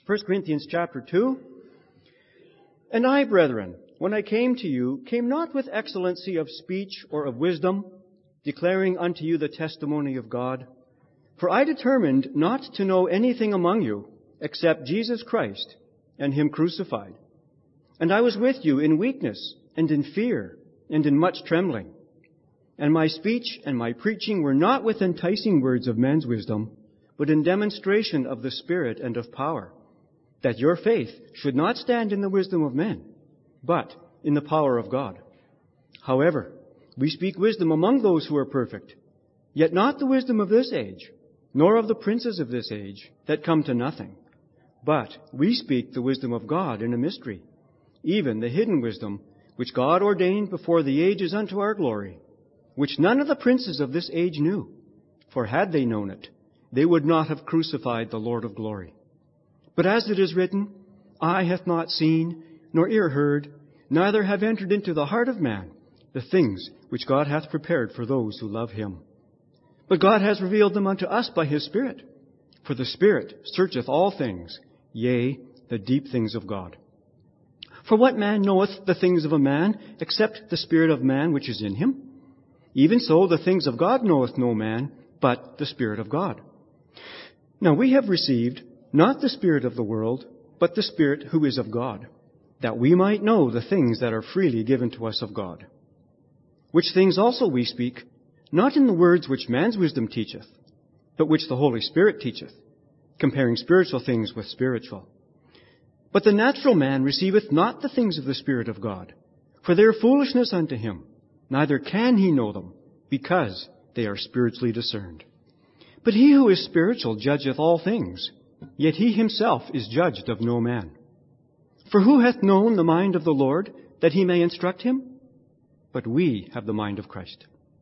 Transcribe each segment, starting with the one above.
1 Corinthians chapter 2. And I, brethren, when I came to you, came not with excellency of speech or of wisdom, declaring unto you the testimony of God. For I determined not to know anything among you, except Jesus Christ, and Him crucified. And I was with you in weakness, and in fear, and in much trembling. And my speech and my preaching were not with enticing words of men's wisdom, but in demonstration of the Spirit and of power, that your faith should not stand in the wisdom of men, but in the power of God. However, we speak wisdom among those who are perfect, yet not the wisdom of this age, nor of the princes of this age, that come to nothing. But we speak the wisdom of God in a mystery, even the hidden wisdom, which God ordained before the ages unto our glory, which none of the princes of this age knew. For had they known it, they would not have crucified the Lord of glory. But as it is written, eye hath not seen, nor ear heard, neither have entered into the heart of man the things which God hath prepared for those who love Him. But God has revealed them unto us by His Spirit. For the Spirit searcheth all things, yea, the deep things of God. For what man knoweth the things of a man, except the spirit of man which is in him? Even so the things of God knoweth no man, but the Spirit of God. Now we have received not the spirit of the world, but the Spirit who is of God, that we might know the things that are freely given to us of God. Which things also we speak, not in the words which man's wisdom teacheth, but which the Holy Spirit teacheth, comparing spiritual things with spiritual. But the natural man receiveth not the things of the Spirit of God, for they are foolishness unto him, neither can he know them, because they are spiritually discerned. But he who is spiritual judgeth all things, yet he himself is judged of no man. For who hath known the mind of the Lord, that he may instruct him? But we have the mind of Christ.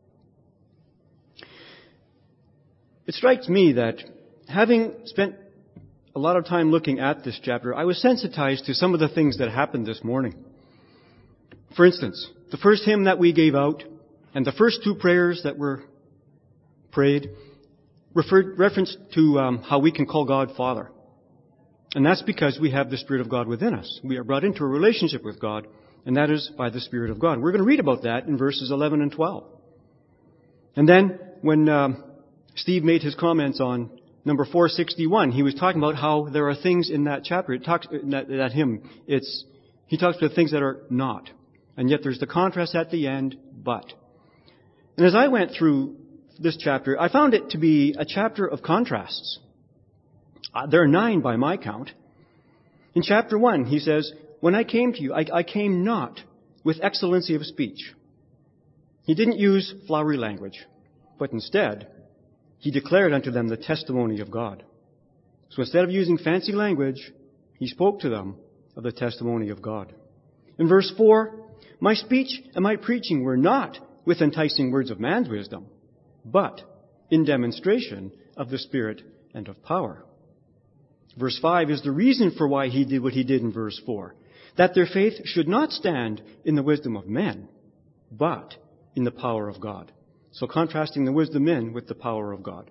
It strikes me that having spent a lot of time looking at this chapter, I was sensitized to some of the things that happened this morning. For instance, the first hymn that we gave out and the first two prayers that were prayed reference to how we can call God Father. And that's because we have the Spirit of God within us. We are brought into a relationship with God, and that is by the Spirit of God. We're going to read about that in verses 11 and 12. And then when Steve made his comments on number 461, he was talking about how there are things in that chapter. It talks in that hymn. He talks about things that are not. And yet there's the contrast at the end, but. And as I went through this chapter, I found it to be a chapter of contrasts. There are 9 by my count. In chapter 1, he says, when I came to you, I came not with excellency of speech. He didn't use flowery language, but instead, he declared unto them the testimony of God. So instead of using fancy language, he spoke to them of the testimony of God. In verse 4, my speech and my preaching were not with enticing words of man's wisdom, but in demonstration of the Spirit and of power. Verse 5 is the reason for why he did what he did in verse 4, that their faith should not stand in the wisdom of men, but in the power of God. So contrasting the wisdom of men with the power of God.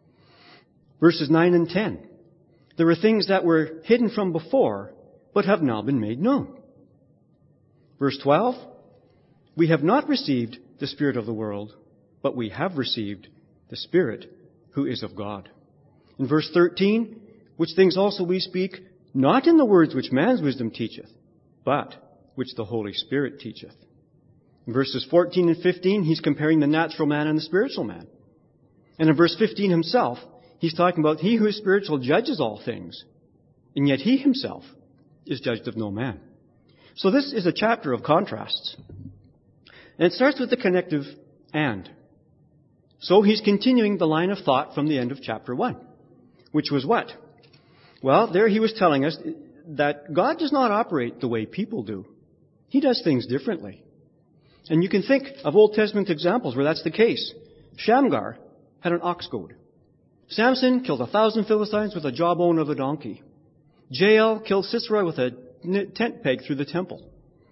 Verses 9 and 10. There were things that were hidden from before, but have now been made known. Verse 12. We have not received the spirit of the world, but we have received the Spirit who is of God. In verse 13, which things also we speak, not in the words which man's wisdom teacheth, but which the Holy Spirit teacheth. In verses 14 and 15, he's comparing the natural man and the spiritual man. And in verse 15 himself, he's talking about he who is spiritual judges all things, and yet he himself is judged of no man. So this is a chapter of contrasts. And it starts with the connective and. So he's continuing the line of thought from the end of chapter 1, which was what? Well, there he was telling us that God does not operate the way people do. He does things differently. And you can think of Old Testament examples where that's the case. Shamgar had an ox goad. Samson killed 1,000 Philistines with a jawbone of a donkey. Jael killed Sisera with a tent peg through the temple.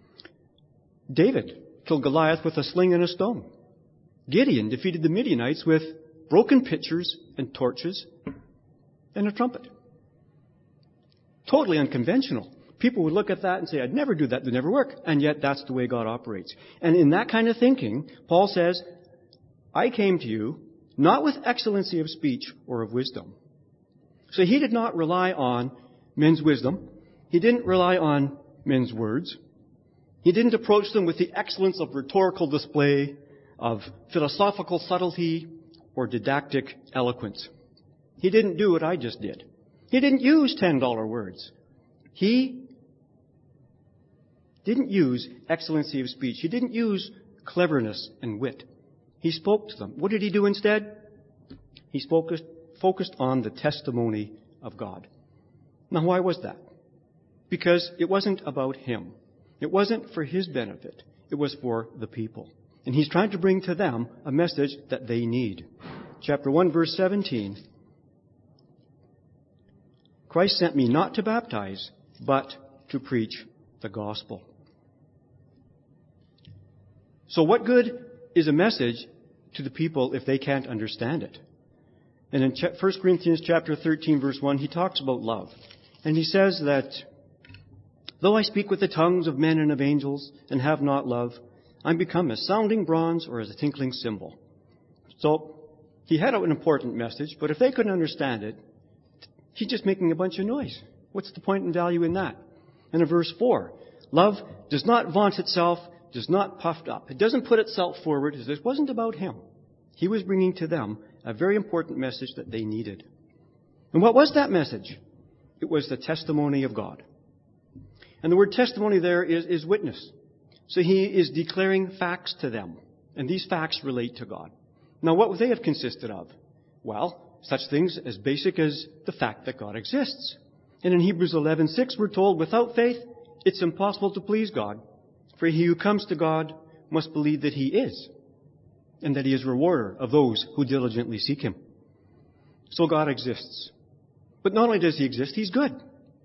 David killed Goliath with a sling and a stone. Gideon defeated the Midianites with broken pitchers and torches and a trumpet. Totally unconventional. People would look at that and say, I'd never do that. It'd never work. And yet that's the way God operates. And in that kind of thinking, Paul says, I came to you not with excellency of speech or of wisdom. So he did not rely on men's wisdom. He didn't rely on men's words. He didn't approach them with the excellence of rhetorical display, of philosophical subtlety, or didactic eloquence. He didn't do what I just did. He didn't use $10 words. He didn't use excellency of speech. He didn't use cleverness and wit. He spoke to them. What did he do instead? He focused on the testimony of God. Now, why was that? Because it wasn't about him. It wasn't for his benefit. It was for the people. And he's trying to bring to them a message that they need. Chapter 1, verse 17. Christ sent me not to baptize, but to preach the gospel. So what good is a message to the people if they can't understand it? And in 1 Corinthians chapter 13, verse 1, he talks about love. And he says that, though I speak with the tongues of men and of angels and have not love, I'm become as sounding bronze or as a tinkling cymbal. So he had an important message, but if they couldn't understand it, he's just making a bunch of noise. What's the point and value in that? And in verse 4, love does not vaunt itself, does not puff up. It doesn't put itself forward. This wasn't about him. He was bringing to them a very important message that they needed. And what was that message? It was the testimony of God. And the word testimony there is witness. So he is declaring facts to them. And these facts relate to God. Now, what would they have consisted of? Well, such things as basic as the fact that God exists. And in Hebrews 11:6, we're told, without faith, it's impossible to please God. For he who comes to God must believe that he is, and that he is a rewarder of those who diligently seek him. So God exists. But not only does he exist, he's good.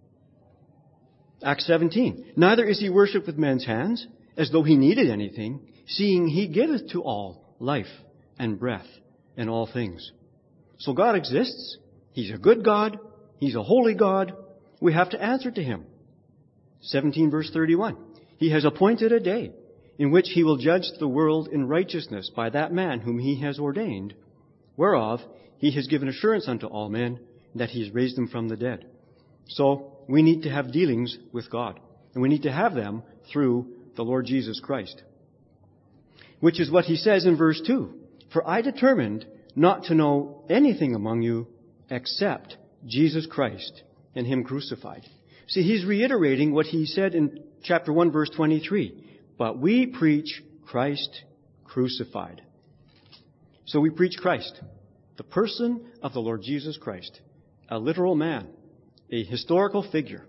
Acts 17. Neither is he worshipped with men's hands, as though he needed anything, seeing he giveth to all life and breath and all things. So God exists. He's a good God. He's a holy God. We have to answer to him. 17 verse 31. He has appointed a day in which he will judge the world in righteousness by that man whom he has ordained, whereof he has given assurance unto all men that he has raised them from the dead. So we need to have dealings with God, and we need to have them through the Lord Jesus Christ. Which is what he says in verse 2. For I determined not to know anything among you except Jesus Christ and him crucified. See, he's reiterating what he said in chapter 1, verse 23. But we preach Christ crucified. So we preach Christ, the person of the Lord Jesus Christ, a literal man, a historical figure.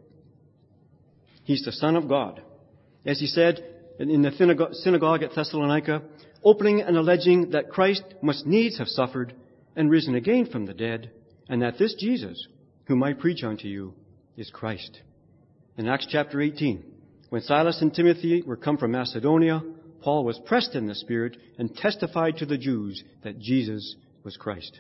He's the Son of God. As he said in the synagogue at Thessalonica, opening and alleging that Christ must needs have suffered and risen again from the dead, and that this Jesus, whom I preach unto you, is Christ. In Acts chapter 18, when Silas and Timothy were come from Macedonia, Paul was pressed in the Spirit and testified to the Jews that Jesus was Christ.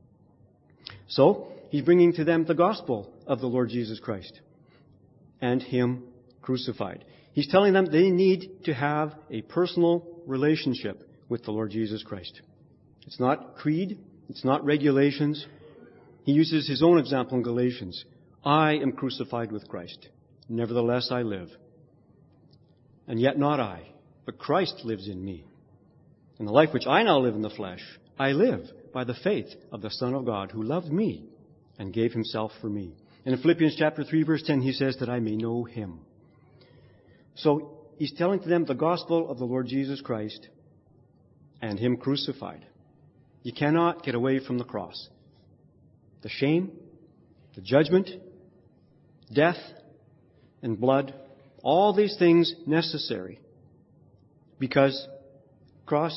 So, he's bringing to them the gospel of the Lord Jesus Christ and him crucified. He's telling them they need to have a personal relationship with the Lord Jesus Christ. It's not creed. It's not regulations. He uses his own example in Galatians. I am crucified with Christ. Nevertheless, I live. And yet not I, but Christ lives in me. And the life which I now live in the flesh, I live by the faith of the Son of God who loved me and gave himself for me. And in Philippians chapter 3, verse 10, he says that I may know him. So he's telling to them the gospel of the Lord Jesus Christ and him crucified. You cannot get away from the cross. The shame, the judgment, death, and blood, all these things necessary. Because the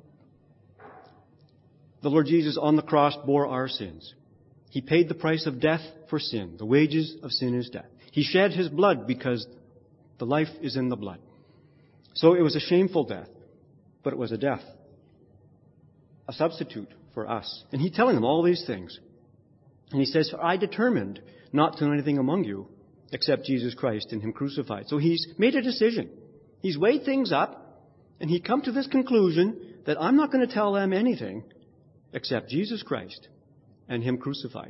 Lord Jesus on the cross bore our sins. He paid the price of death for sin. The wages of sin is death. He shed his blood because the life is in the blood. So it was a shameful death, but it was a death, a substitute for us. And he's telling them all these things. And he says, I determined not to know anything among you except Jesus Christ and Him crucified. So He's made a decision. He's weighed things up, and He come to this conclusion that I'm not going to tell them anything except Jesus Christ and Him crucified.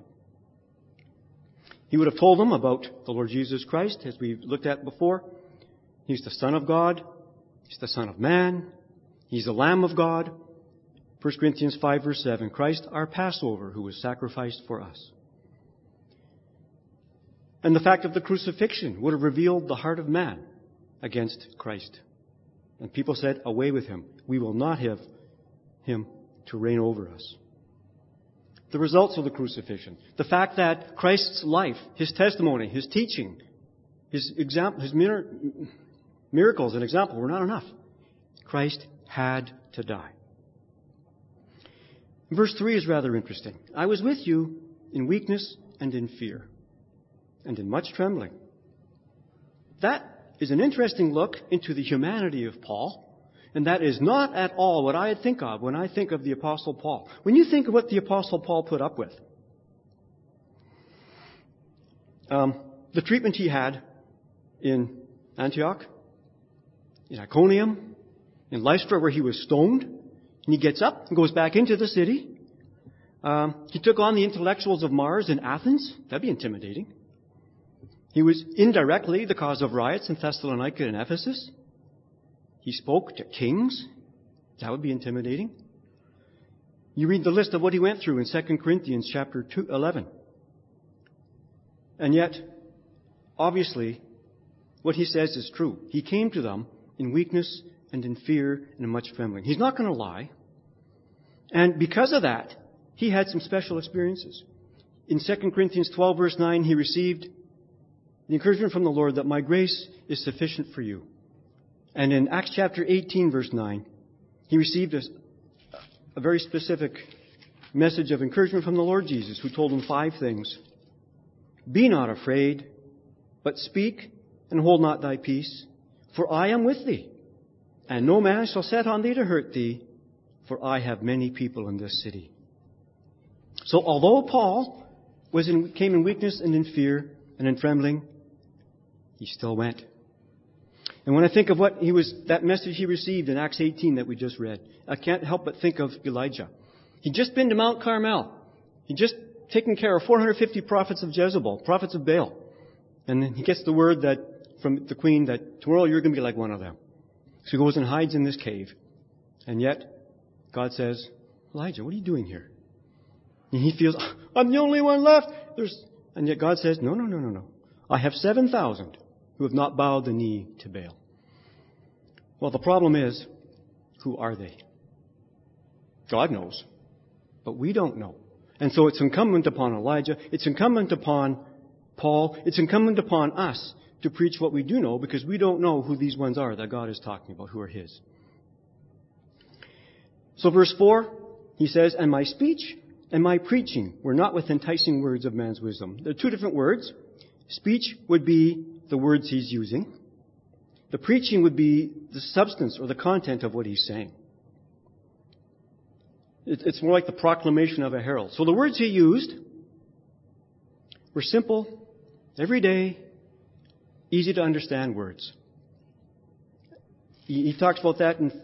He would have told them about the Lord Jesus Christ, as we've looked at before. He's the Son of God. He's the Son of Man. He's the Lamb of God. 1 Corinthians 5 verse 7, Christ our Passover, who was sacrificed for us. And the fact of the crucifixion would have revealed the heart of man against Christ. And people said, away with Him. We will not have Him to reign over us. The results of the crucifixion. The fact that Christ's life, His testimony, His teaching, His miracles and example were not enough. Christ had to die. Verse 3 is rather interesting. I was with you in weakness and in fear and in much trembling. That is an interesting look into the humanity of Paul. And that is not at all what I think of when I think of the Apostle Paul. When you think of what the Apostle Paul put up with, the treatment he had in Antioch, in Iconium, in Lystra, where he was stoned, and he gets up and goes back into the city. He took on the intellectuals of Mars in Athens. That'd be intimidating. He was indirectly the cause of riots in Thessalonica and Ephesus. He spoke to kings. That would be intimidating. You read the list of what he went through in 2 Corinthians chapter 11. And yet, obviously, what he says is true. He came to them in weakness and in fear and in much trembling. He's not going to lie. And because of that, he had some special experiences. In 2 Corinthians 12 verse 9, he received the encouragement from the Lord that my grace is sufficient for you. And in Acts chapter 18 verse 9, he received a very specific message of encouragement from the Lord Jesus, who told him 5 things. Be not afraid, but speak and hold not thy peace, for I am with thee, and no man shall set on thee to hurt thee, for I have many people in this city. So although Paul came in weakness and in fear and in trembling, he still went. And when I think of that message he received in Acts 18 that we just read, I can't help but think of Elijah. He'd just been to Mount Carmel. He'd just taken care of 450 prophets of Jezebel, prophets of Baal. And then he gets the word from the queen that tomorrow you're going to be like one of them. So he goes and hides in this cave. And yet, God says, Elijah, what are you doing here? And he feels, I'm the only one left. And yet God says, no. I have 7,000 who have not bowed the knee to Baal. Well, the problem is, who are they? God knows, but we don't know. And so it's incumbent upon Elijah, it's incumbent upon Paul, it's incumbent upon us to preach what we do know, because we don't know who these ones are that God is talking about, who are His. So verse 4, he says, and my speech and my preaching were not with enticing words of man's wisdom. There are 2 different words. Speech would be the words he's using. The preaching would be the substance or the content of what he's saying. It's more like the proclamation of a herald. So the words he used were simple, everyday, easy to understand words. He talks about that in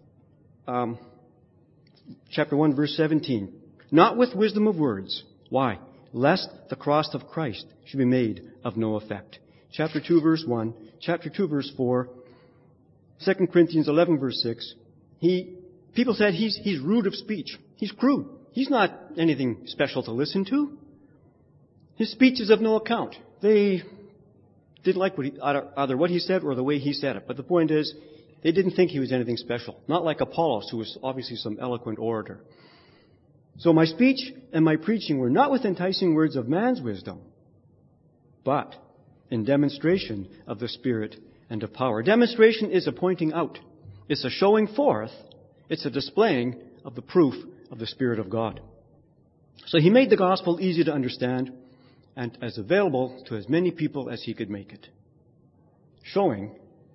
chapter 1, verse 17. Not with wisdom of words. Why? Lest the cross of Christ should be made of no effect. Chapter 2, verse 1. Chapter 2, verse 4. 2 Corinthians 11, verse 6. People said he's rude of speech. He's crude. He's not anything special to listen to. His speech is of no account. They didn't like either what he said or the way he said it. But the point is, they didn't think he was anything special. Not like Apollos, who was obviously some eloquent orator. So my speech and my preaching were not with enticing words of man's wisdom, but in demonstration of the Spirit and of power. Demonstration is a pointing out. It's a showing forth. It's a displaying of the proof of the Spirit of God. So he made the gospel easy to understand and as available to as many people as he could make it. Showing,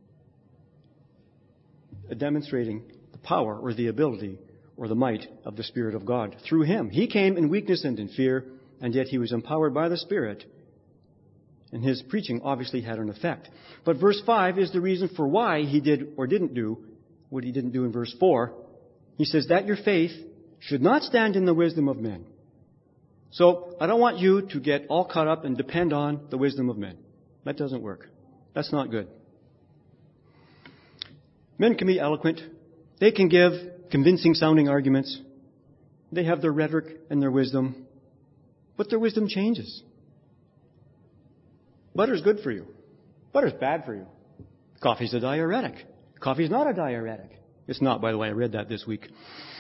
demonstrating the power or the ability or the might of the Spirit of God through him. He came in weakness and in fear, and yet he was empowered by the Spirit, And his preaching obviously had an effect. But verse 5 is the reason for why he did or didn't do what he didn't do in verse 4. He says that your faith should not stand in the wisdom of men. So I don't want you to get all caught up and depend on the wisdom of men. That doesn't work. That's not good. Men can be eloquent. They can give convincing sounding arguments. They have their rhetoric and their wisdom. But their wisdom changes. Butter's good for you. Butter's bad for you. Coffee's a diuretic. Coffee's not a diuretic. It's not, by the way. I read that this week.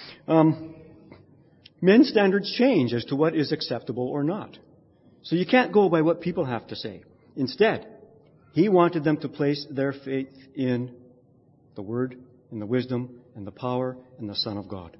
Men's standards change as to what is acceptable or not. So you can't go by what people have to say. Instead, he wanted them to place their faith in the Word, in the wisdom, and the power, and the Son of God.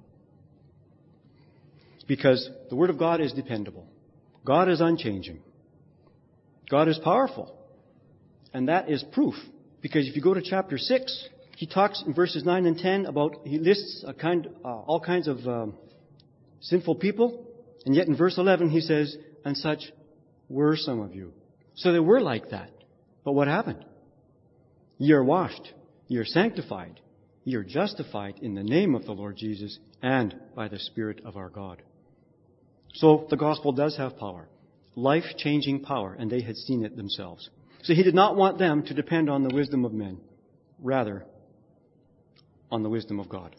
Because the Word of God is dependable. God is unchanging. God is powerful. And that is proof. Because if you go to chapter 6, he talks in verses 9 and 10 about, he lists all kinds of sinful people. And yet in verse 11 he says, and such were some of you. So they were like that. But what happened? Ye are washed. Ye are sanctified. Ye are justified in the name of the Lord Jesus and by the Spirit of our God. So the gospel does have power. Life-changing power, and they had seen it themselves. So he did not want them to depend on the wisdom of men, rather on the wisdom of God.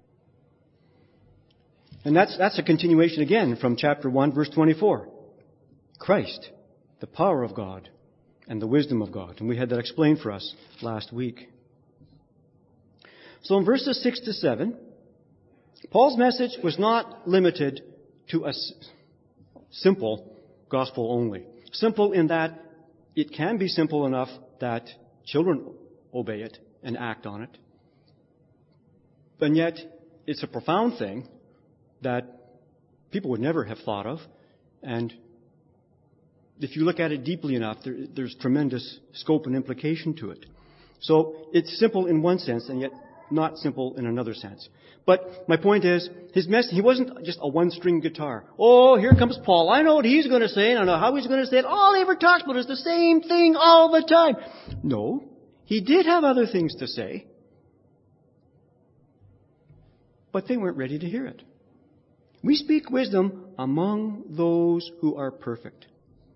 And that's a continuation again from chapter 1, verse 24. Christ, the power of God, and the wisdom of God. And we had that explained for us last week. So in verses 6 to 7, Paul's message was not limited to a simple gospel only. Simple in that it can be simple enough that children obey it and act on it. And yet, it's a profound thing that people would never have thought of. And if you look at it deeply enough, there's tremendous scope and implication to it. So it's simple in one sense, and yet not simple in another sense. But my point is, his message, he wasn't just a one-string guitar. Oh, here comes Paul. I know what he's going to say, and I know how he's going to say it. All he ever talks about is the same thing all the time. No, he did have other things to say. But they weren't ready to hear it. We speak wisdom among those who are perfect.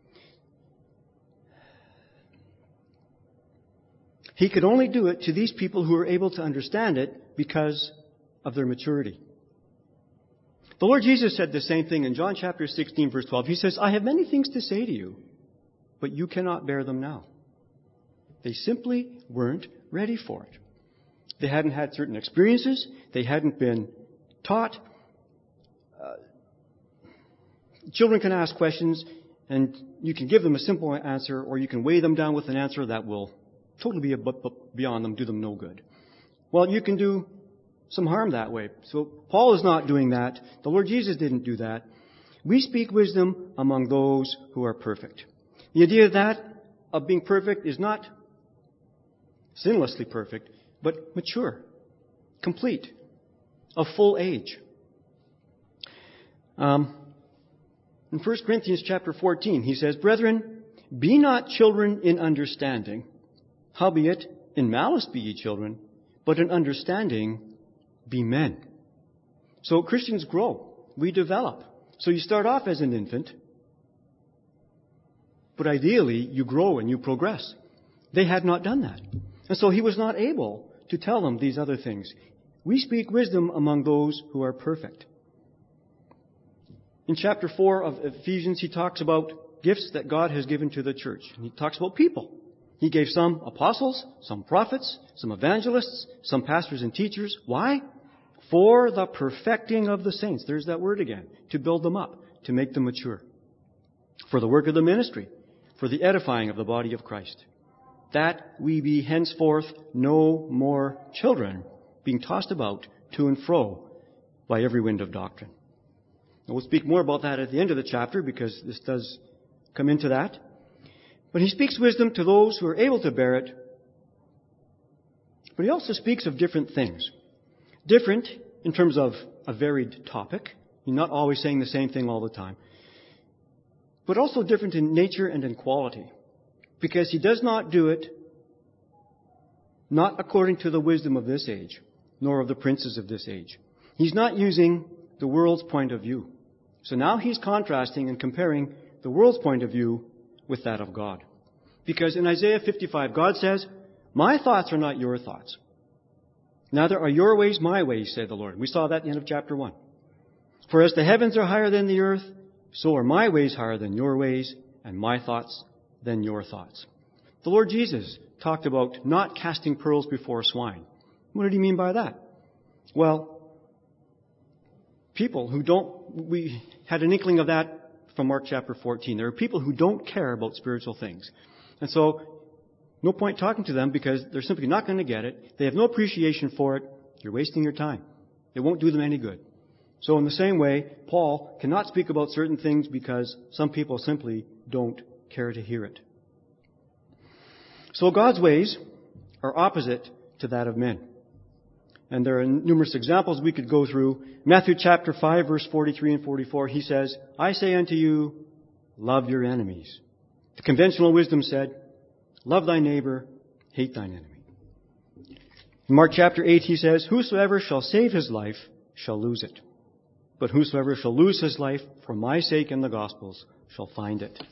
He could only do it to these people who are able to understand it because of their maturity. The Lord Jesus said the same thing in John chapter 16, verse 12. He says, I have many things to say to you, but you cannot bear them now. They simply weren't ready for it. They hadn't had certain experiences. They hadn't been taught. Children can ask questions, and you can give them a simple answer, or you can weigh them down with an answer that will totally be beyond them, do them no good. Well, you can do some harm that way. So Paul is not doing that. The Lord Jesus didn't do that. We speak wisdom among those who are perfect. The idea of being perfect is not sinlessly perfect, but mature, complete, of full age. In 1 Corinthians chapter 14, he says, Brethren, be not children in understanding, howbeit in malice be ye children, but in understanding be men. So Christians grow. We develop. So you start off as an infant, but ideally you grow and you progress. They had not done that. And so he was not able to tell them these other things. We speak wisdom among those who are perfect. In chapter 4 of Ephesians, he talks about gifts that God has given to the church. And he talks about people. He gave some apostles, some prophets, some evangelists, some pastors and teachers. Why? For the perfecting of the saints. There's that word again. To build them up, to make them mature. For the work of the ministry, for the edifying of the body of Christ. That we be henceforth no more children, being tossed about to and fro by every wind of doctrine. And we'll speak more about that at the end of the chapter, because this does come into that. But he speaks wisdom to those who are able to bear it. But he also speaks of different things. Different in terms of a varied topic. He's not always saying the same thing all the time. But also different in nature and in quality. because He does not do it not according to the wisdom of this age, nor of the princes of this age. He's not using the world's point of view. So now He's contrasting and comparing the world's point of view with that of God. Because in Isaiah 55, God says, "My thoughts are not your thoughts. Neither are your ways my ways, said the Lord." We saw that at the end of chapter 1. "For as the heavens are higher than the earth, so are my ways higher than your ways, and my thoughts than your thoughts." The Lord Jesus talked about not casting pearls before swine. What did He mean by that? Well, people who we had an inkling of that from Mark chapter 14. There are people who don't care about spiritual things. And so, no point talking to them because they're simply not going to get it. They have no appreciation for it. You're wasting your time. It won't do them any good. So in the same way, Paul cannot speak about certain things because some people simply don't care to hear it. So God's ways are opposite to that of men. And there are numerous examples we could go through. Matthew chapter 5, verse 43 and 44, He says, "I say unto you, love your enemies." The conventional wisdom said, "Love thy neighbor, hate thine enemy." In Mark chapter 8, He says, "Whosoever shall save his life shall lose it. But whosoever shall lose his life for my sake and the gospel's shall find it."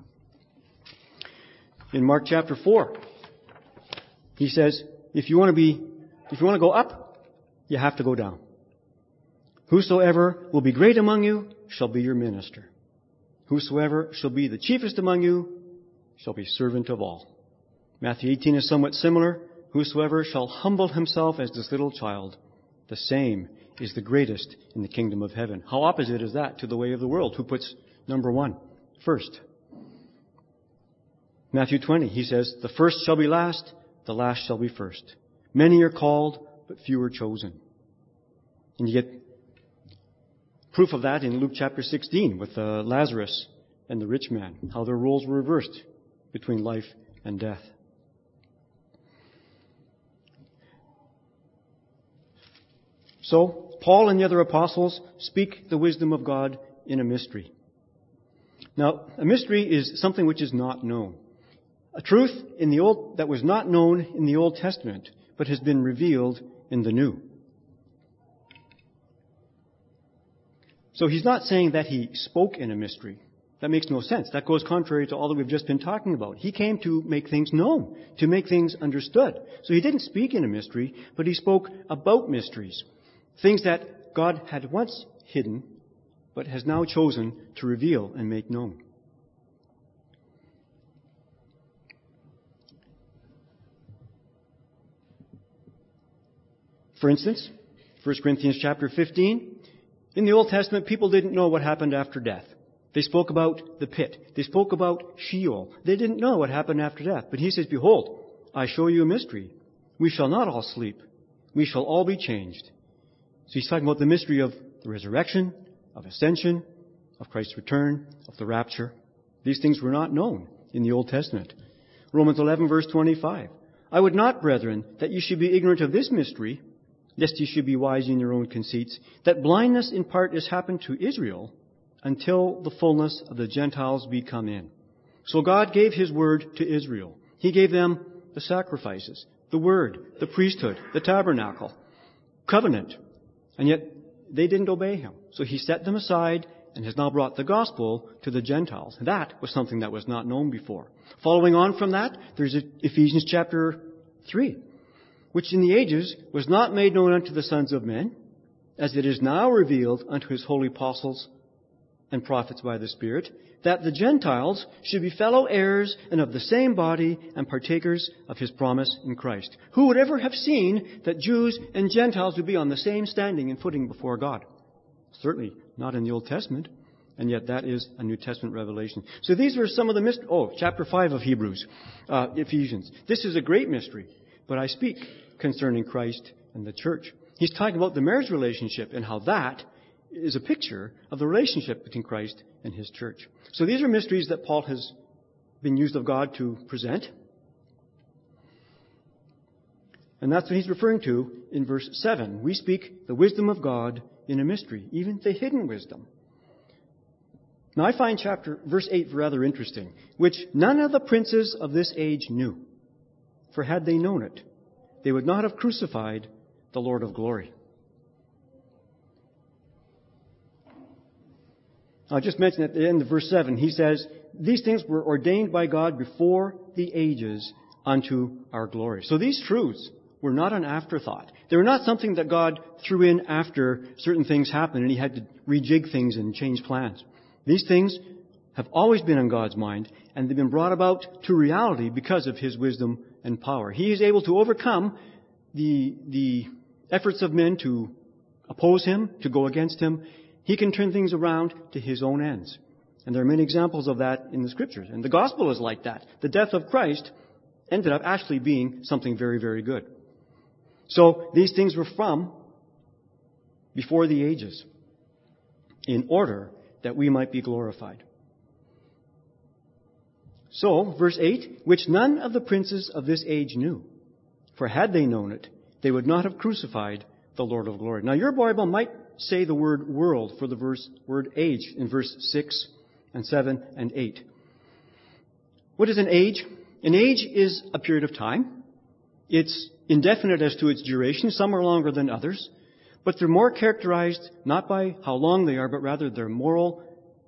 In Mark chapter 4, He says, if you want to go up, you have to go down. "Whosoever will be great among you shall be your minister. Whosoever shall be the chiefest among you shall be servant of all." Matthew 18 is somewhat similar. "Whosoever shall humble himself as this little child, the same is the greatest in the kingdom of heaven." How opposite is that to the way of the world, who puts number one first? Matthew 20, He says, "The first shall be last, the last shall be first. Many are called, but few are chosen." And you get proof of that in Luke chapter 16 with Lazarus and the rich man, how their roles were reversed between life and death. So, Paul and the other apostles speak the wisdom of God in a mystery. Now, a mystery is something which is not known. A truth that was not known in the Old Testament, but has been revealed in the New. So He's not saying that He spoke in a mystery. That makes no sense. That goes contrary to all that we've just been talking about. He came to make things known, to make things understood. So He didn't speak in a mystery, but He spoke about mysteries. Things that God had once hidden, but has now chosen to reveal and make known. For instance, 1 Corinthians chapter 15, in the Old Testament, people didn't know what happened after death. They spoke about the pit. They spoke about Sheol. They didn't know what happened after death. But He says, "Behold, I show you a mystery. We shall not all sleep. We shall all be changed." So He's talking about the mystery of the resurrection, of ascension, of Christ's return, of the rapture. These things were not known in the Old Testament. Romans 11, verse 25. "I would not, brethren, that you should be ignorant of this mystery, lest ye should be wise in your own conceits, that blindness in part is happened to Israel, until the fullness of the Gentiles be come in." So God gave His word to Israel. He gave them the sacrifices, the word, the priesthood, the tabernacle, covenant, and yet they didn't obey Him. So He set them aside and has now brought the gospel to the Gentiles. That was something that was not known before. Following on from that, there's Ephesians chapter 3. "Which in the ages was not made known unto the sons of men, as it is now revealed unto His holy apostles and prophets by the Spirit, that the Gentiles should be fellow heirs and of the same body and partakers of His promise in Christ." Who would ever have seen that Jews and Gentiles would be on the same standing and footing before God? Certainly not in the Old Testament, and yet that is a New Testament revelation. So these are some of the mysteries. Chapter 5 of Ephesians. This is a great mystery, but I speak concerning Christ and the church. He's talking about the marriage relationship and how that is a picture of the relationship between Christ and His church. So these are mysteries that Paul has been used of God to present. And that's what he's referring to in verse 7. We speak the wisdom of God in a mystery, even the hidden wisdom. Now I find verse 8 rather interesting, which none of the princes of this age knew. For had they known it, they would not have crucified the Lord of glory. I just mentioned at the end of verse 7, he says, these things were ordained by God before the ages unto our glory. So these truths were not an afterthought. They were not something that God threw in after certain things happened and he had to rejig things and change plans. These things have always been on God's mind, and they've been brought about to reality because of his wisdom and power. He is able to overcome the efforts of men to oppose him, to go against him. He can turn things around to his own ends. And there are many examples of that in the Scriptures. And the gospel is like that. The death of Christ ended up actually being something very, very good. So these things were from before the ages, in order that we might be glorified. So, verse 8, which none of the princes of this age knew. For had they known it, they would not have crucified the Lord of glory. Now your Bible might say the word world for the word age in verse 6 and 7 and 8. What is an age? An age is a period of time. It's indefinite as to its duration. Some are longer than others. But they're more characterized not by how long they are, but rather their moral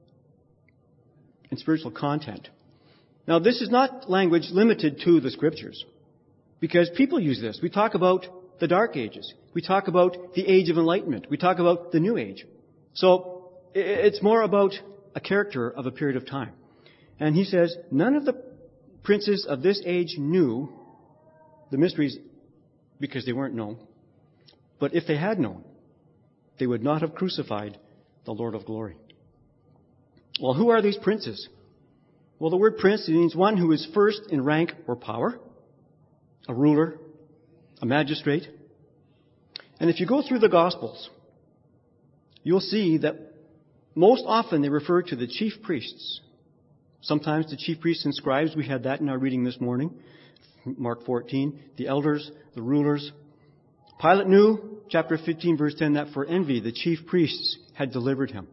and spiritual content. Now, this is not language limited to the Scriptures, because people use this. We talk about the Dark Ages. We talk about the Age of Enlightenment. We talk about the New Age. So, it's more about a character of a period of time. And he says, none of the princes of this age knew the mysteries because they weren't known. But if they had known, they would not have crucified the Lord of glory. Well, who are these princes? Well, the word prince means one who is first in rank or power, a ruler, a magistrate. And if you go through the Gospels, you'll see that most often they refer to the chief priests. Sometimes the chief priests and scribes, we had that in our reading this morning, Mark 14, the elders, the rulers. Pilate knew, chapter 15, verse 10, that for envy the chief priests had delivered him.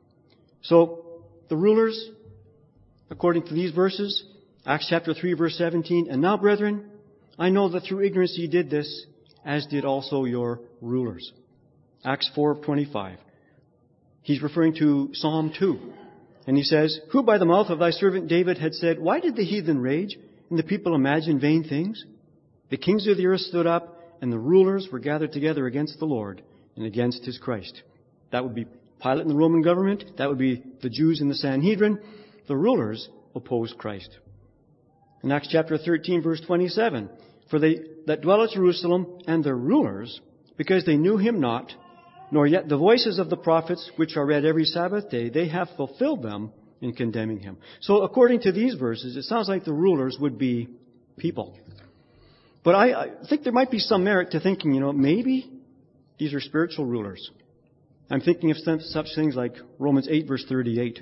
So, the rulers, according to these verses, Acts chapter 3, verse 17, and now, brethren, I know that through ignorance ye did this, as did also your rulers. Acts 4:25. He's referring to Psalm 2. And he says, who by the mouth of thy servant David had said, why did the heathen rage, and the people imagine vain things? The kings of the earth stood up, and the rulers were gathered together against the Lord and against his Christ. That would be Pilate and the Roman government. That would be the Jews in the Sanhedrin. The rulers opposed Christ. In Acts chapter 13, verse 27, for they that dwell at Jerusalem and their rulers, because they knew him not, nor yet the voices of the prophets, which are read every Sabbath day, they have fulfilled them in condemning him. So according to these verses, it sounds like the rulers would be people. But I think there might be some merit to thinking, maybe these are spiritual rulers. I'm thinking of such things like Romans 8, verse 38.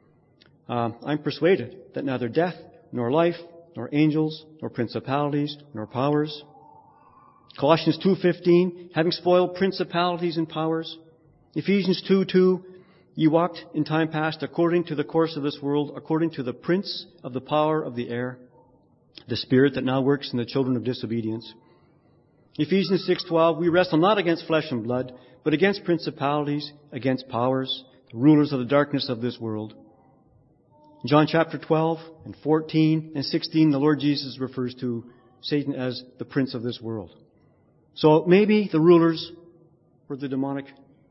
I'm persuaded that neither death, nor life, nor angels, nor principalities, nor powers. Colossians 2:15, having spoiled principalities and powers. Ephesians 2:2, ye walked in time past according to the course of this world, according to the prince of the power of the air, the spirit that now works in the children of disobedience. Ephesians 6:12, we wrestle not against flesh and blood, but against principalities, against powers, the rulers of the darkness of this world. John chapter 12 and 14 and 16, the Lord Jesus refers to Satan as the prince of this world. So maybe the rulers were the demonic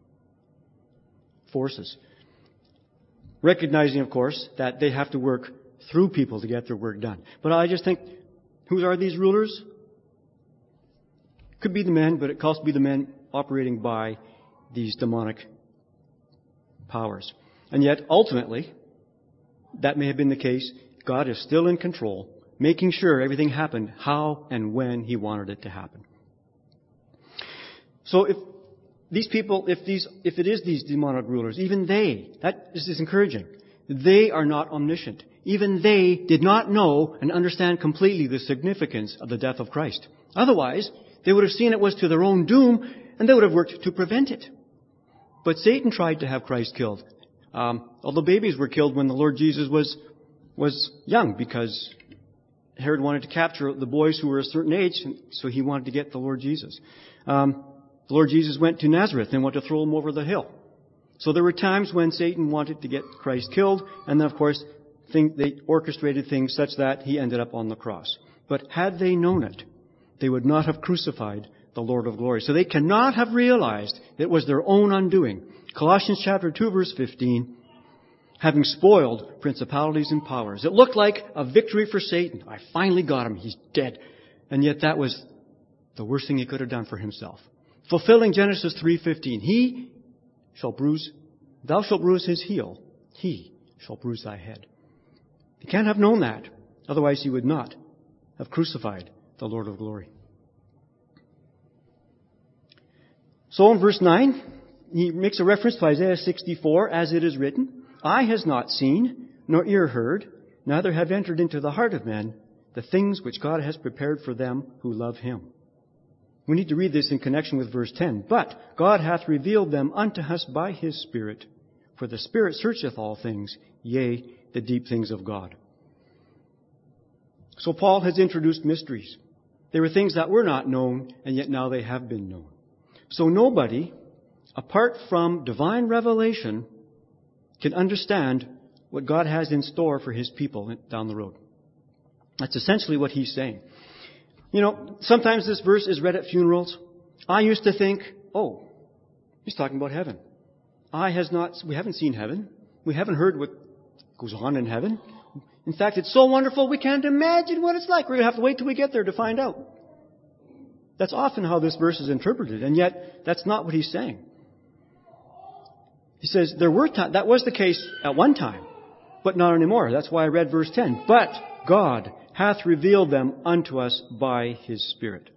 forces. Recognizing, of course, that they have to work through people to get their work done. But I just think, who are these rulers? Could be the men, but it could also be the men operating by these demonic powers. And yet, ultimately, that may have been the case. God is still in control, making sure everything happened how and when He wanted it to happen. So if these people, if it is these demonic rulers, even they, that is encouraging. They are not omniscient. Even they did not know and understand completely the significance of the death of Christ. Otherwise, they would have seen it was to their own doom, and they would have worked to prevent it. But Satan tried to have Christ killed. All the babies were killed when the Lord Jesus was young, because Herod wanted to capture the boys who were a certain age, so he wanted to get the Lord Jesus. The Lord Jesus went to Nazareth and wanted to throw him over the hill. So there were times when Satan wanted to get Christ killed, and then, of course, they orchestrated things such that he ended up on the cross. But had they known it, they would not have crucified the Lord of glory. So they cannot have realized it was their own undoing. Colossians chapter 2, verse 15, having spoiled principalities and powers. It looked like a victory for Satan. I finally got him. He's dead. And yet that was the worst thing he could have done for himself. Fulfilling Genesis 3:15. Thou shalt bruise his heel. He shall bruise thy head. He can't have known that. Otherwise he would not have crucified the Lord of glory. So in verse 9, he makes a reference to Isaiah 64, as it is written, Eye has not seen, nor ear heard, neither have entered into the heart of men the things which God has prepared for them who love him. We need to read this in connection with verse 10. But God hath revealed them unto us by his Spirit. For the Spirit searcheth all things, yea, the deep things of God. So Paul has introduced mysteries. They were things that were not known, and yet now they have been known. So nobody, apart from divine revelation, can understand what God has in store for his people down the road. That's essentially what he's saying. You know, sometimes this verse is read at funerals. I used to think, oh, he's talking about heaven. We haven't seen heaven. We haven't heard what goes on in heaven. In fact, it's so wonderful we can't imagine what it's like. We're going to have to wait till we get there to find out. That's often how this verse is interpreted, and yet that's not what he's saying. He says that was the case at one time, but not anymore. That's why I read verse 10. But God hath revealed them unto us by his Spirit.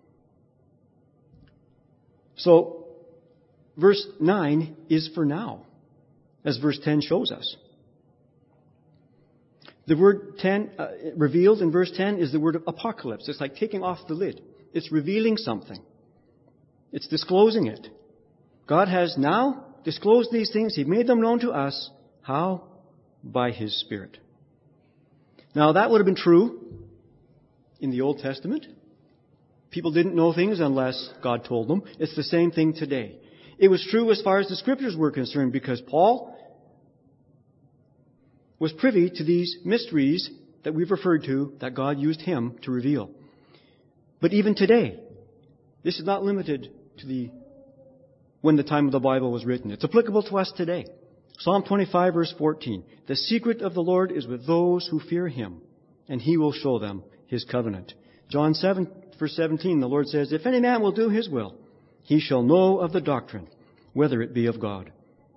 So, verse 9 is for now, as verse 10 shows us. The word 10, revealed in verse 10 is the word apocalypse. It's like taking off the lid. It's revealing something. It's disclosing it. God has now disclosed these things. He made them known to us. How? By his Spirit. Now, that would have been true in the Old Testament. People didn't know things unless God told them. It's the same thing today. It was true as far as the Scriptures were concerned, because Paul was privy to these mysteries that we've referred to that God used him to reveal. But even today, this is not limited to when the time of the Bible was written. It's applicable to us today. Psalm 25, verse 14. The secret of the Lord is with those who fear him, and he will show them his covenant. John 7, verse 17, the Lord says, If any man will do his will, he shall know of the doctrine, whether it be of God.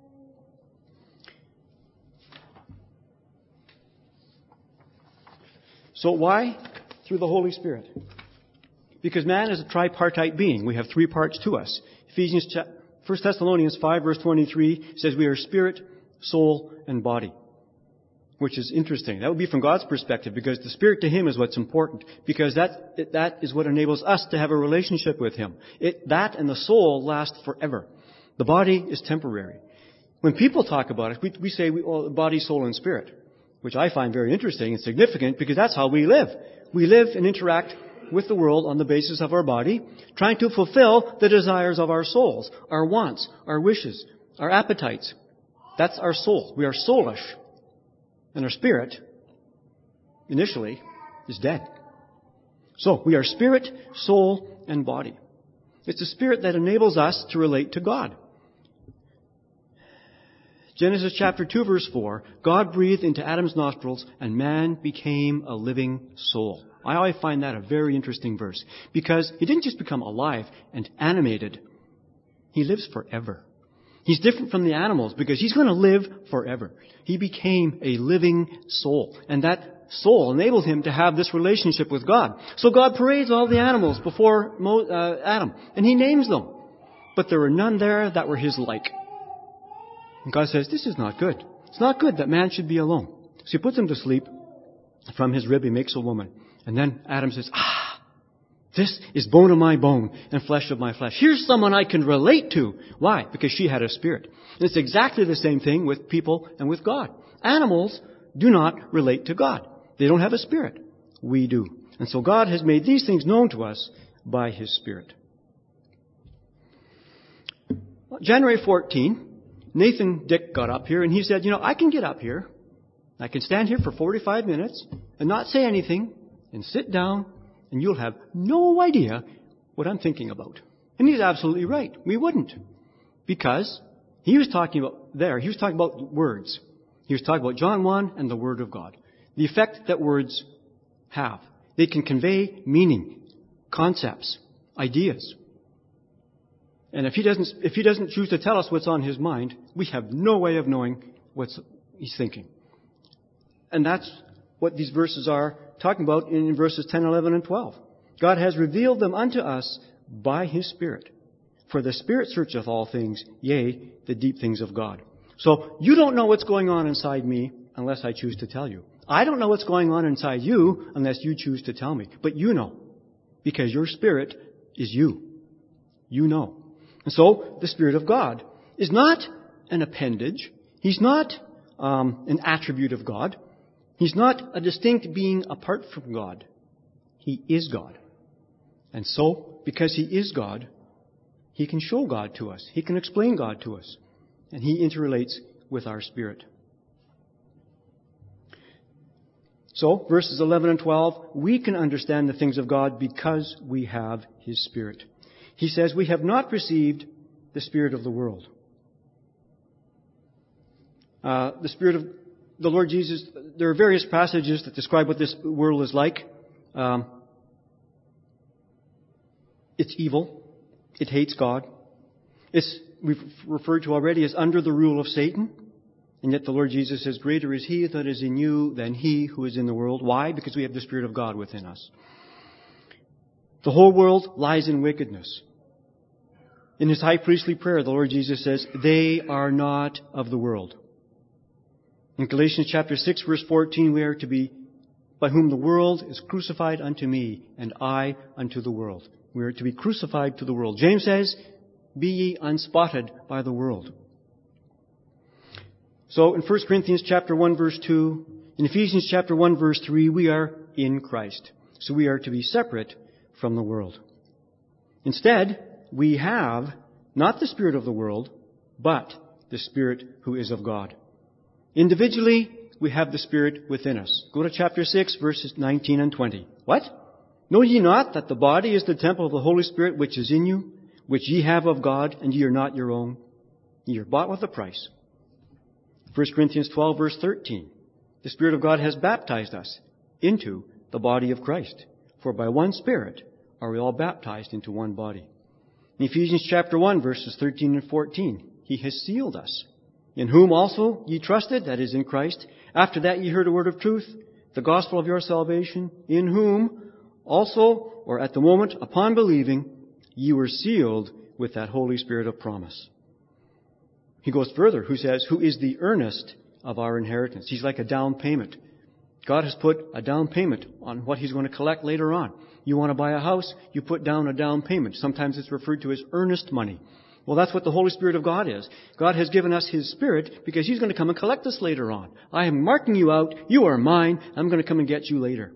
So why? Through the Holy Spirit. Because man is a tripartite being. We have three parts to us. 1 Thessalonians 5, verse 23 says we are spirit, soul, and body. Which is interesting. That would be from God's perspective, because the Spirit to him is what's important. Because that is what enables us to have a relationship with him. That and the soul last forever. The body is temporary. When people talk about it, we say body, soul, and spirit. Which I find very interesting and significant, because that's how we live. We live and interact with the world on the basis of our body, trying to fulfill the desires of our souls, our wants, our wishes, our appetites. That's our soul. We are soulish. And our spirit, initially, is dead. So, we are spirit, soul, and body. It's a spirit that enables us to relate to God. Genesis chapter 2, verse 4, God breathed into Adam's nostrils, and man became a living soul. I always find that a very interesting verse, because he didn't just become alive and animated. He lives forever. He's different from the animals because he's going to live forever. He became a living soul, and that soul enabled him to have this relationship with God. So God parades all the animals before Adam, and he names them. But there were none there that were his like. And God says, this is not good. It's not good that man should be alone. So he puts him to sleep. From his rib he makes a woman. And then Adam says, This is bone of my bone and flesh of my flesh. Here's someone I can relate to. Why? Because she had a spirit. And it's exactly the same thing with people and with God. Animals do not relate to God. They don't have a spirit. We do. And so God has made these things known to us by His Spirit. January 14, Nathan Dick got up here and he said, I can get up here. I can stand here for 45 minutes and not say anything and sit down and you'll have no idea what I'm thinking about. And he's absolutely right. We wouldn't. Because he was talking about words. He was talking about John 1 and the Word of God. The effect that words have. They can convey meaning, concepts, ideas. And if he doesn't choose to tell us what's on his mind, we have no way of knowing what he's thinking. And that's what these verses are talking about in verses 10, 11, and 12. God has revealed them unto us by His Spirit. For the Spirit searcheth all things, yea, the deep things of God. So you don't know what's going on inside me unless I choose to tell you. I don't know what's going on inside you unless you choose to tell me. But you know, because your spirit is you. You know. And so the Spirit of God is not an appendage. He's not an attribute of God. He's not a distinct being apart from God. He is God. And so, because He is God, He can show God to us. He can explain God to us. And He interrelates with our spirit. So, verses 11 and 12, we can understand the things of God because we have His Spirit. He says, we have not received the spirit of the world. The Spirit of the Lord Jesus, there are various passages that describe what this world is like. It's evil. It hates God. We've referred to already as under the rule of Satan. And yet the Lord Jesus says, greater is He that is in you than he who is in the world. Why? Because we have the Spirit of God within us. The whole world lies in wickedness. In His high priestly prayer, the Lord Jesus says, they are not of the world. In Galatians chapter 6, verse 14, we are to be, by whom the world is crucified unto me, and I unto the world. We are to be crucified to the world. James says, be ye unspotted by the world. So in 1 Corinthians chapter 1, verse 2, in Ephesians chapter 1, verse 3, we are in Christ. So we are to be separate from the world. Instead, we have not the spirit of the world, but the Spirit who is of God. Individually, we have the Spirit within us. Go to chapter 6, verses 19 and 20. What? Know ye not that the body is the temple of the Holy Spirit which is in you, which ye have of God, and ye are not your own? Ye are bought with a price. 1 Corinthians 12, verse 13. The Spirit of God has baptized us into the body of Christ. For by one Spirit are we all baptized into one body. In Ephesians chapter 1, verses 13 and 14, He has sealed us. In whom also ye trusted, that is, in Christ. After that ye heard a word of truth, the gospel of your salvation, in whom also, or at the moment, upon believing, ye were sealed with that Holy Spirit of promise. He goes further, who says, who is the earnest of our inheritance. He's like a down payment. God has put a down payment on what He's going to collect later on. You want to buy a house, you put down a down payment. Sometimes it's referred to as earnest money. Well, that's what the Holy Spirit of God is. God has given us His Spirit because He's going to come and collect us later on. I am marking you out. You are mine. I'm going to come and get you later.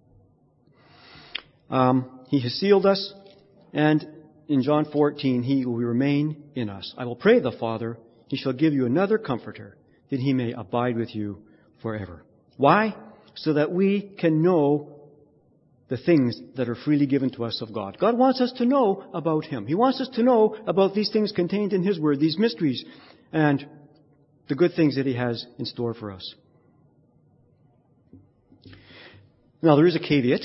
He has sealed us, and in John 14, He will remain in us. I will pray the Father, He shall give you another Comforter, that He may abide with you forever. Why? So that we can know the things that are freely given to us of God. God wants us to know about Him. He wants us to know about these things contained in His Word, these mysteries, and the good things that He has in store for us. Now, there is a caveat.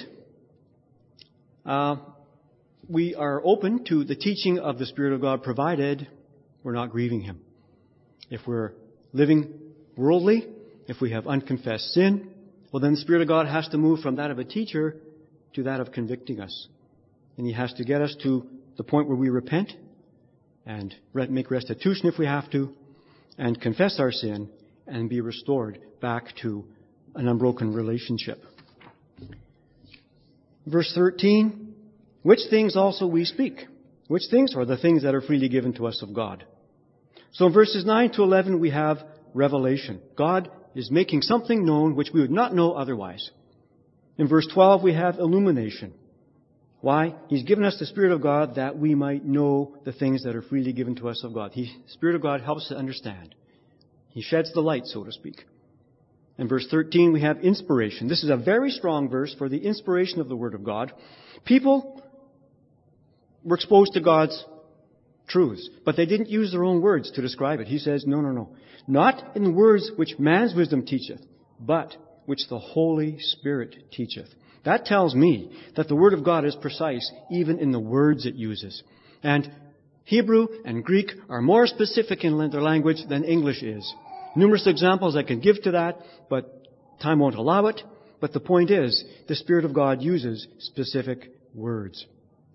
We are open to the teaching of the Spirit of God, provided we're not grieving Him. If we're living worldly, if we have unconfessed sin, well, then the Spirit of God has to move from that of a teacher to that of convicting us. And He has to get us to the point where we repent and make restitution if we have to, and confess our sin and be restored back to an unbroken relationship. Verse 13, which things also we speak. Which things are the things that are freely given to us of God. So in verses 9 to 11 we have revelation. God is making something known which we would not know otherwise. In verse 12 we have illumination. Why? He's given us the Spirit of God that we might know the things that are freely given to us of God. The Spirit of God helps us to understand. He sheds the light, so to speak. In verse 13 we have inspiration. This is a very strong verse for the inspiration of the Word of God. People were exposed to God's truths, but they didn't use their own words to describe it. He says, no. Not in words which man's wisdom teacheth, but which the Holy Spirit teacheth. That tells me that the Word of God is precise even in the words it uses. And Hebrew and Greek are more specific in their language than English is. Numerous examples I can give to that, but time won't allow it. But the point is, the Spirit of God uses specific words.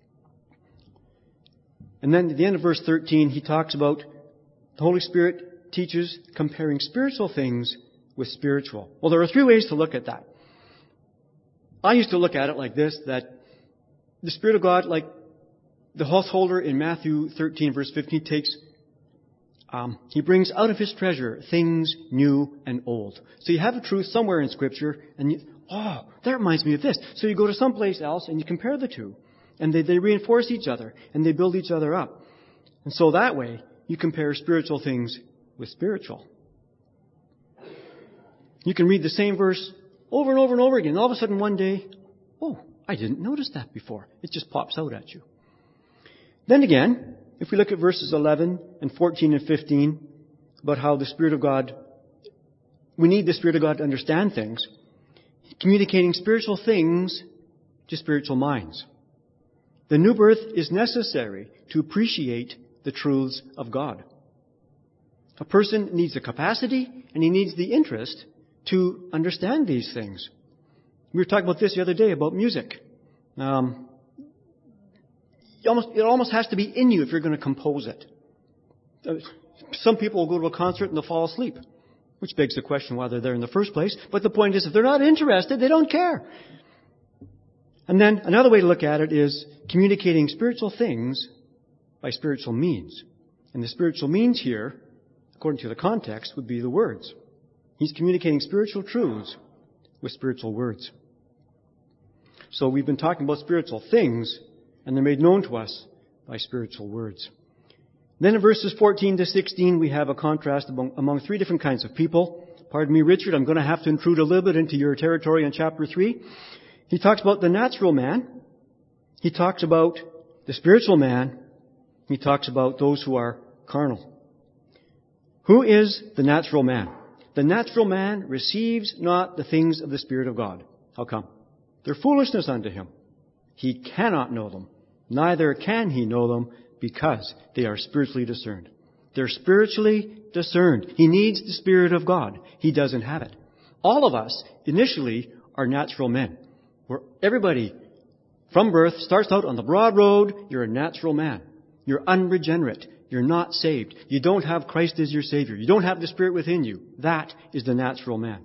And then at the end of verse 13, he talks about the Holy Spirit teaches comparing spiritual things with spiritual. Well, there are three ways to look at that. I used to look at it like this, that the Spirit of God, like the householder in Matthew 13, verse 15, he brings out of his treasure things new and old. So you have a truth somewhere in Scripture, and that reminds me of this. So you go to someplace else and you compare the two, and they reinforce each other, and they build each other up. And so that way, you compare spiritual things with spiritual. You can read the same verse over and over and over again. And all of a sudden one day, I didn't notice that before. It just pops out at you. Then again, if we look at verses 11 and 14 and 15 about how the Spirit of God, we need the Spirit of God to understand things, communicating spiritual things to spiritual minds. The new birth is necessary to appreciate the truths of God. A person needs the capacity and he needs the interest to understand these things. We were talking about this the other day about music. It almost has to be in you if you're going to compose it. Some people will go to a concert and they'll fall asleep, which begs the question why they're there in the first place. But the point is, if they're not interested, they don't care. And then another way to look at it is communicating spiritual things by spiritual means. And the spiritual means here, according to the context, would be the words. He's communicating spiritual truths with spiritual words. So we've been talking about spiritual things, and they're made known to us by spiritual words. Then in verses 14 to 16, we have a contrast among three different kinds of people. Pardon me, Richard, I'm going to have to intrude a little bit into your territory in chapter 3. He talks about the natural man. He talks about the spiritual man. He talks about those who are carnal. Who is the natural man? The natural man receives not the things of the Spirit of God. How come? They're foolishness unto him. He cannot know them. Neither can he know them because they are spiritually discerned. They're spiritually discerned. He needs the Spirit of God. He doesn't have it. All of us initially are natural men. Where everybody from birth starts out on the broad road. You're a natural man. You're unregenerate. You're not saved. You don't have Christ as your Savior. You don't have the Spirit within you. That is the natural man.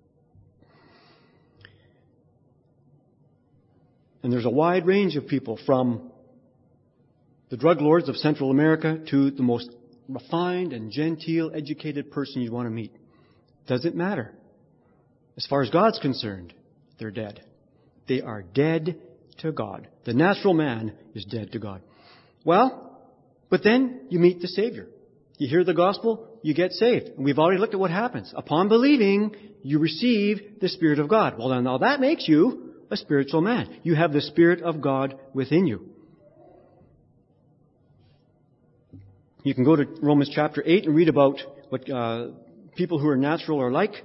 And there's a wide range of people from the drug lords of Central America to the most refined and genteel, educated person you'd want to meet. Doesn't matter. As far as God's concerned, they're dead. They are dead to God. The natural man is dead to God. Well, but then you meet the Savior. You hear the gospel, you get saved. And we've already looked at what happens. Upon believing, you receive the Spirit of God. Well, now that makes you a spiritual man. You have the Spirit of God within you. You can go to Romans chapter 8 and read about what people who are natural are like.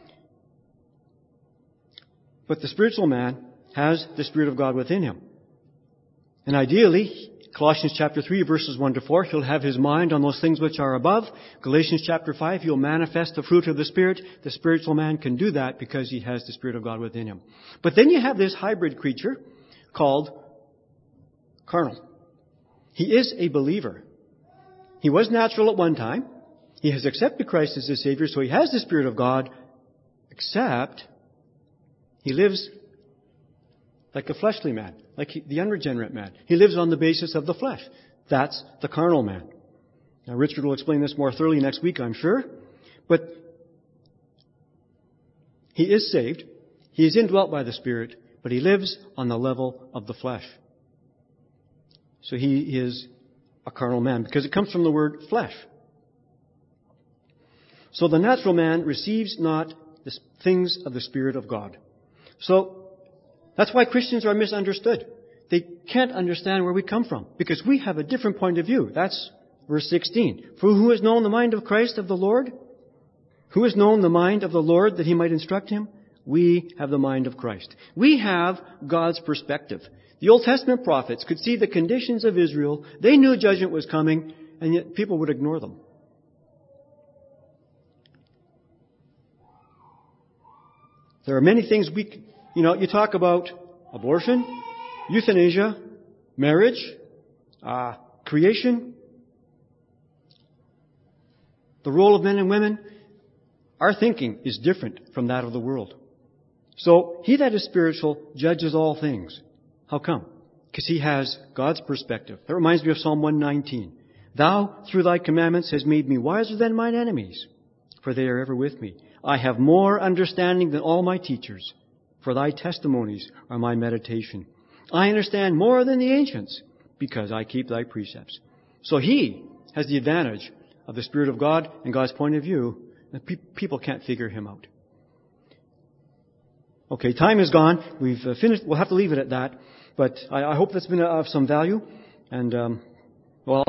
But the spiritual man has the Spirit of God within him. And ideally, Colossians chapter 3, verses 1 to 4, he'll have his mind on those things which are above. Galatians chapter 5, he'll manifest the fruit of the Spirit. The spiritual man can do that because he has the Spirit of God within him. But then you have this hybrid creature called carnal. He is a believer. He was natural at one time. He has accepted Christ as his Savior, so he has the Spirit of God, except he lives like a fleshly man, like the unregenerate man. He lives on the basis of the flesh. That's the carnal man. Now, Richard will explain this more thoroughly next week, I'm sure. But he is saved. He is indwelt by the Spirit, but he lives on the level of the flesh. So he is a carnal man, because it comes from the word flesh. So the natural man receives not the things of the Spirit of God. So that's why Christians are misunderstood. They can't understand where we come from, because we have a different point of view. That's verse 16. For who has known the mind of Christ of the Lord? Who has known the mind of the Lord that he might instruct him? We have the mind of Christ. We have God's perspective. The Old Testament prophets could see the conditions of Israel. They knew judgment was coming, and yet people would ignore them. There are many things you talk about abortion, euthanasia, marriage, creation, the role of men and women. Our thinking is different from that of the world. So, he that is spiritual judges all things. How come? Because he has God's perspective. That reminds me of Psalm 119. Thou, through thy commandments, hast made me wiser than mine enemies, for they are ever with me. I have more understanding than all my teachers, for thy testimonies are my meditation. I understand more than the ancients, because I keep thy precepts. So he has the advantage of the Spirit of God and God's point of view, and people can't figure him out. Okay, time is gone. We've finished. We'll have to leave it at that. But I hope that's been of some value. And